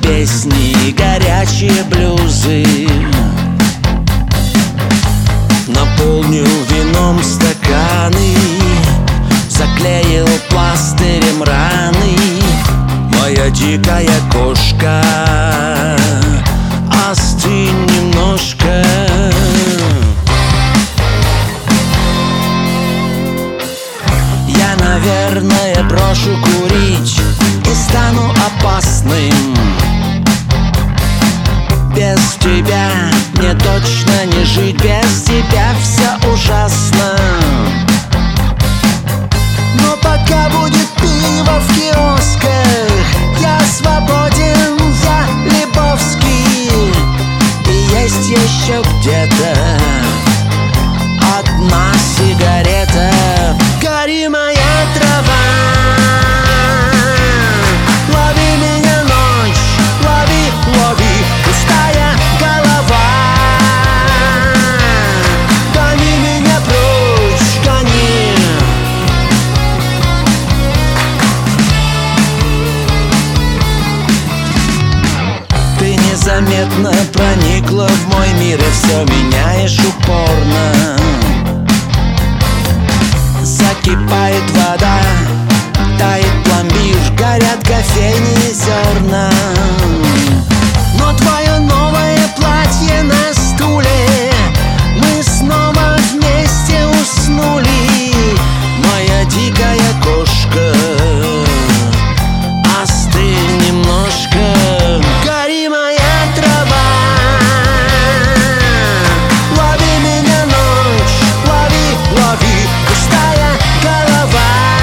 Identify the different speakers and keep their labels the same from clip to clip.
Speaker 1: песни, горячие блюзы. Наполнил вином стаканы, заклеил пластырем раны. Моя дикая кошка, остынь немножко. Я, наверное, брошу курить и стану опасным. Без тебя мне точно не жить, без тебя все ужасно. Но пока будет пиво в киосках, я свободен, я Лебовский. И есть еще где-то одна сигарета. Гори, моя трава, лови меня, ночь, лови, лови, пустая голова. Гони меня прочь, гони. Ты незаметно проникла в мой мир и все меняешь упорно. Закипает вода, тает пломбир, горят кофейные зерна. Но твое новое платье на стуле, мы снова вместе уснули. Моя дикая кошка, остынь немножко. Гори, моя трава, лови меня, ночь, лови, лови, пустая голова.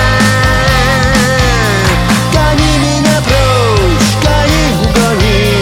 Speaker 1: Гони меня прочь, гони, гони.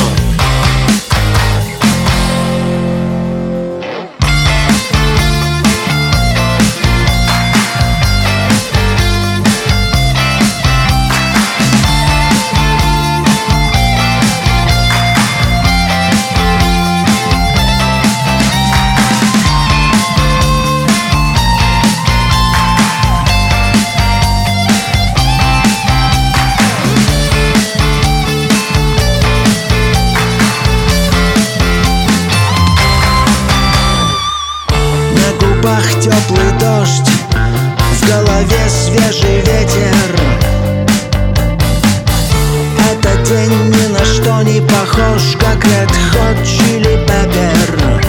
Speaker 1: В губах теплый дождь, в голове свежий ветер. Этот день ни на что не похож, как Red Hot Chili Pepper.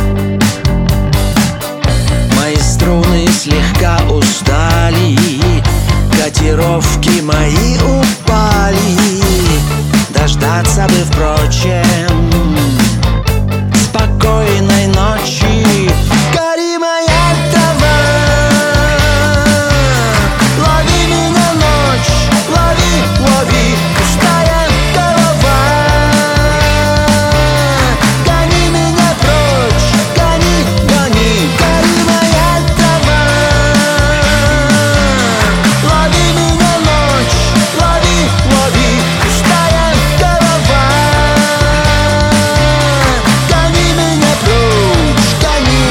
Speaker 1: Мои струны слегка устали, котировки мои упали. Дождаться бы, впрочем, спокойной ночи. Гори, моя трава, лови меня, ночь, лови, лови, пустая голова. Гони меня прочь, гони, гони. Гори, моя трава, лови меня, ночь, лови, лови, пустая голова. Гони меня прочь, гони.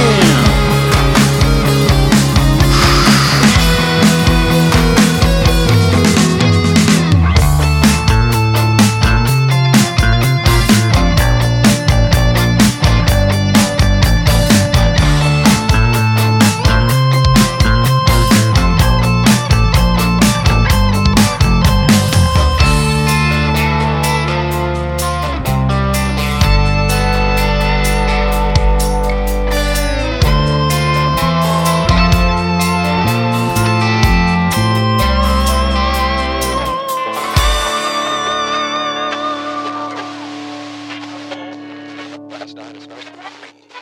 Speaker 2: That's not as nice.